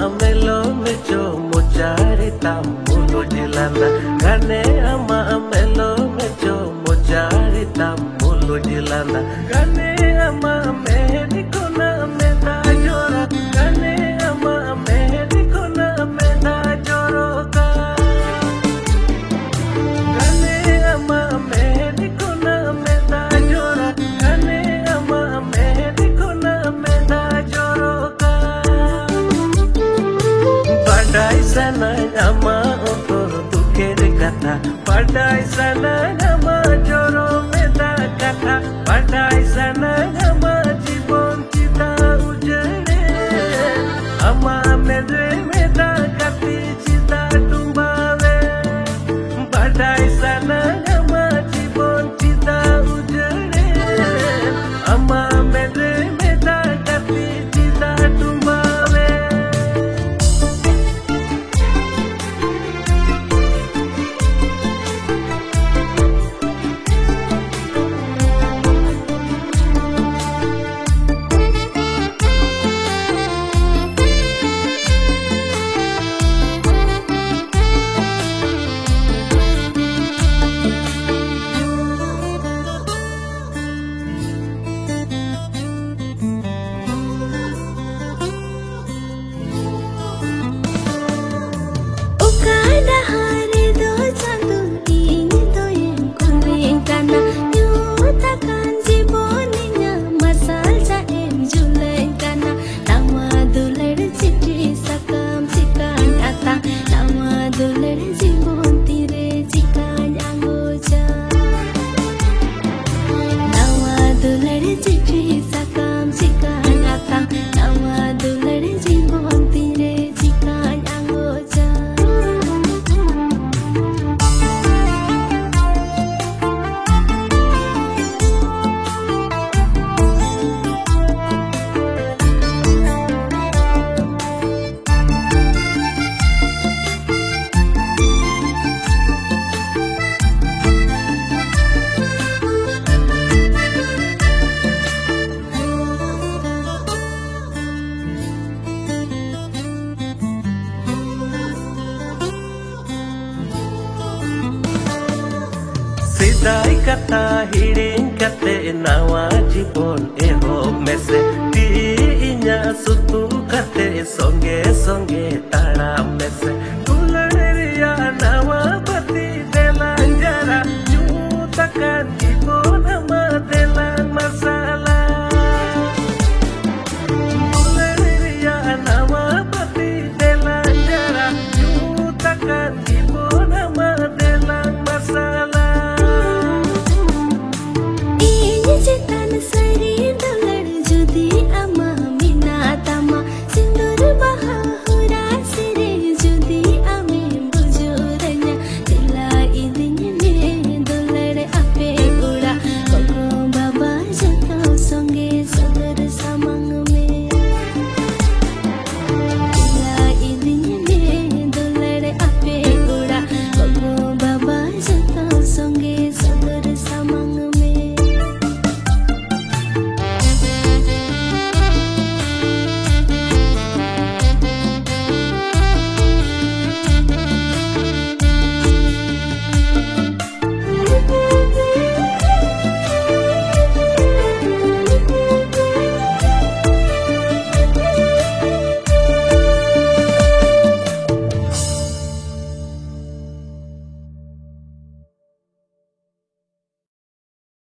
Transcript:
melo mecho mochari tamulo jilana gane ama melo mecho mochari tamulo jilana gane ama mehdi kona meda jora gane ama mehdi kona meda joroka gane ama mehdi kona meda jora gane ama mehdi kona meda joroka padai sana ama otor duker katha padai sana ama joro meda katha padai sana ama jibon chita ujare ama mere meda kati chita tumbave padai sana ama jibon chita ujare ama mere meda kati chita tumbave Sidai kata hiring kate nawa jibon eho mese ti inya sutu kate songe songe tara mese